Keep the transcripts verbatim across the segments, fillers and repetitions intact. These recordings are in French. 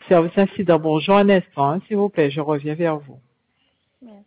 Service incident, bonjour un instant, hein, s'il vous plaît, je reviens vers vous. Merci.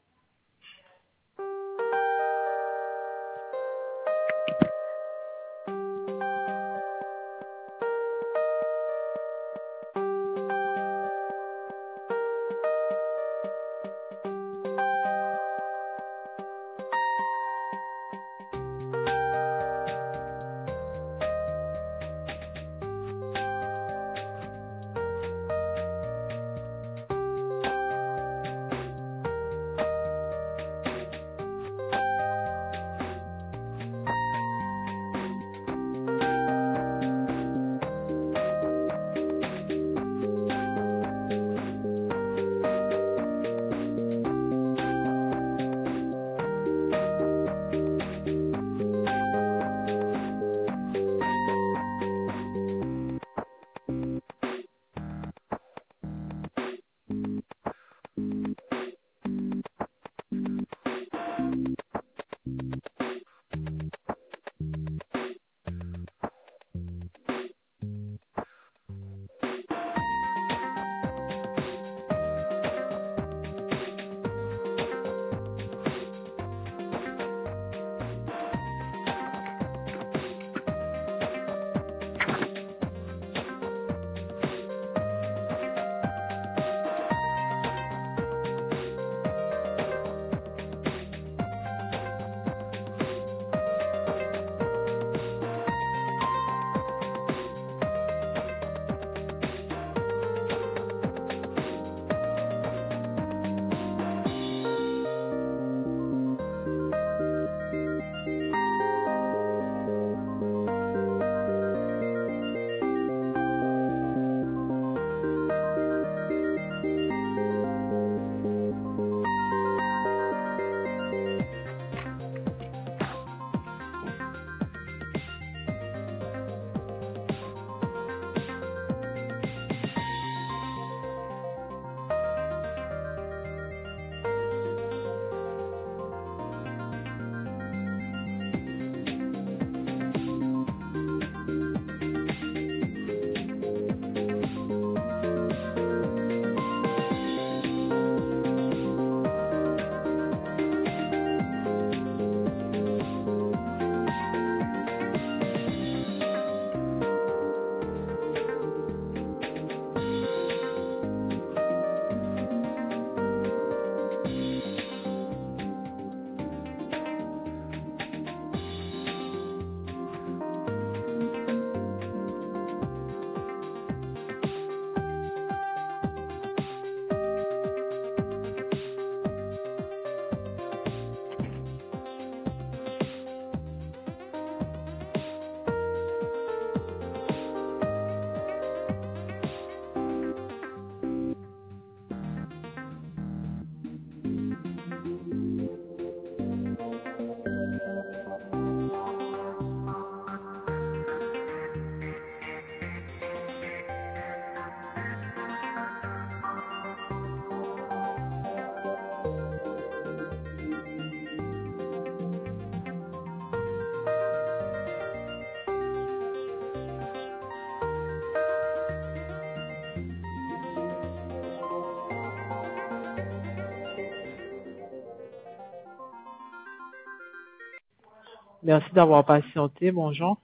Merci d'avoir patienté, bonjour.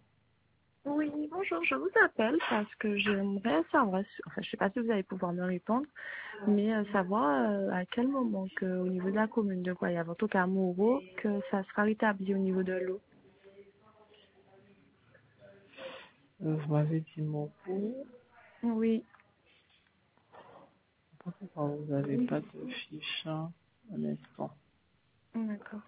Oui, bonjour, je vous appelle parce que j'aimerais savoir, enfin je ne sais pas si vous allez pouvoir me répondre, mais euh, savoir euh, à quel moment que, au niveau de la commune de Guayave, en tout cas à Moreau, que ça sera rétabli au niveau de l'eau. Euh, Vous m'avez dit mon coup, Oui, pourquoi vous n'avez pas de fiche, hein, un instant. d'accord.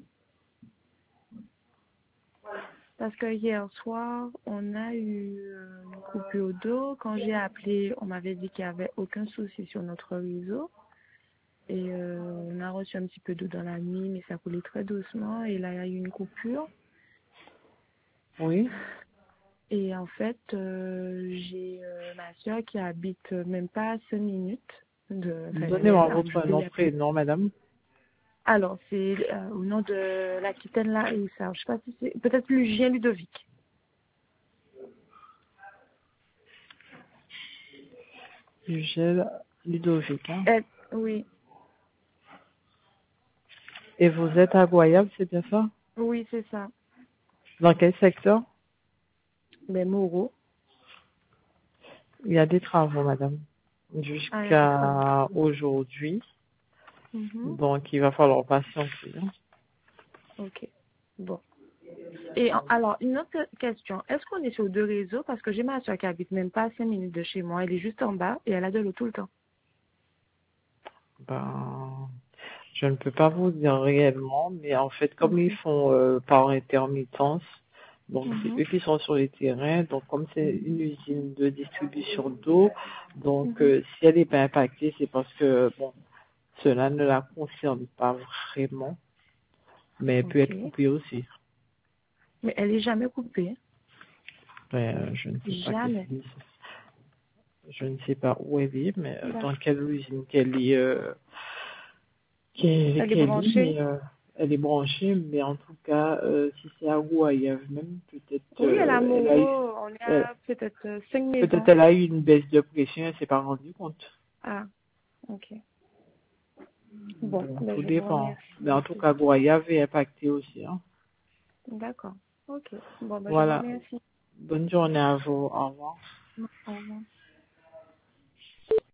Parce que hier soir, on a eu euh, une coupure d'eau. Quand j'ai appelé, on m'avait dit qu'il n'y avait aucun souci sur notre réseau. Et euh, on a reçu un petit peu d'eau dans la nuit, mais ça coulait très doucement. Et là, il y a eu une coupure. Oui, Et en fait, euh, j'ai euh, ma soeur qui habite même pas à cinq minutes. De, enfin, elle est donnez-moi là où je votre peux nom, y appeler. prénom, madame. Alors, c'est euh, au nom de l'Aquitaine là, et ça, je sais pas si c'est peut-être Lucien Ludovic. Du gel Ludovic, hein. Elle- oui, Et vous êtes à Goyave, c'est bien ça? oui, c'est ça. Dans quel secteur? Ben, Moreau. Il y a des travaux, madame, Ah, il y a des travaux. jusqu'à aujourd'hui. Mhm. Donc, il va falloir patienter, hein. Ok. Bon. Et en- alors, une autre question. Est-ce qu'on est sur deux réseaux? Parce que j'ai ma soeur qui habite même pas à cinq minutes de chez moi. Elle est juste en bas et elle a de l'eau tout le temps. Ben, je ne peux pas vous dire réellement, mais en fait, comme Ok. ils font euh, par intermittence, donc c'est Mhm. eux qui sont sur les terrains, donc comme c'est une usine de distribution d'eau, donc Mhm. euh, si elle n'est pas impactée, c'est parce que, bon, cela ne la concerne pas vraiment, mais elle peut Ok. être coupée aussi. Mais elle est jamais coupée. Ben, euh, je ne sais pas qu'est-ce Jamais. qu'ils disent. Je ne sais pas où elle est, mais euh, D'accord. dans quelle usine qu'elle est, euh, qu'elle Elle est qu'elle est, branchée? mais euh, elle est branchée, mais en tout cas, euh, si c'est à Gouyave même, peut-être Oui, elle a euh, elle a eu, Moreau. On est elle- à peut-être euh, cinq peut-être maisons. elle a eu une baisse de pression, elle s'est pas rendue compte. Ah, ok. Bon, Bon, ben, tout je vous dépend. remercie. Mais en tout cas, Gouyave est impacté aussi, hein. D'accord. Ok. Bon, ben, je vous Voilà. remercie. Bonne journée à vous. Au revoir. Au revoir.